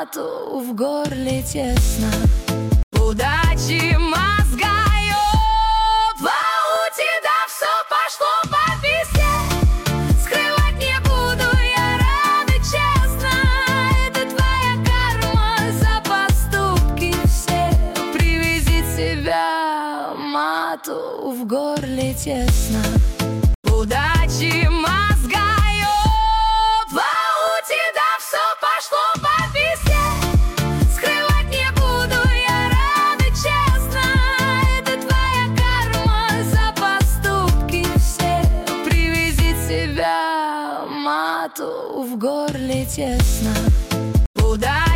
мату в горле тесно. Удачи мозгаю, у тебя все пошло по письме. Скрывать не буду, я рада честно. Это твоя карма за поступки все. Привези себя, мату в горле тесно. Удачи мозгаю, у тебя все пошло по письме. Скрывать не буду, я рада честно. Это твоя карма за поступки все. Привези себя, мату в горле тесно. Удачи